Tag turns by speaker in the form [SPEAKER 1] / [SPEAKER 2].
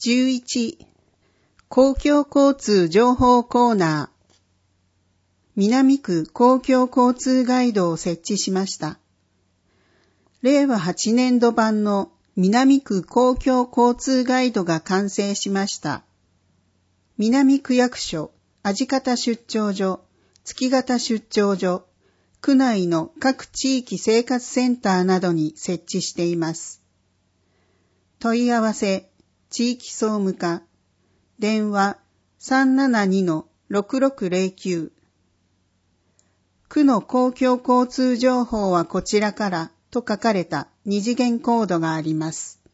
[SPEAKER 1] 11、公共交通情報コーナー。南区公共交通ガイドを設置しました。令和8年度版の南区公共交通ガイドが完成しました。南区役所、鯵方出張所、月形出張所、区内の各地域生活センターなどに設置しています。問い合わせ、地域総務課、電話 372-6609。区の公共交通情報はこちらからと書かれた二次元コードがあります。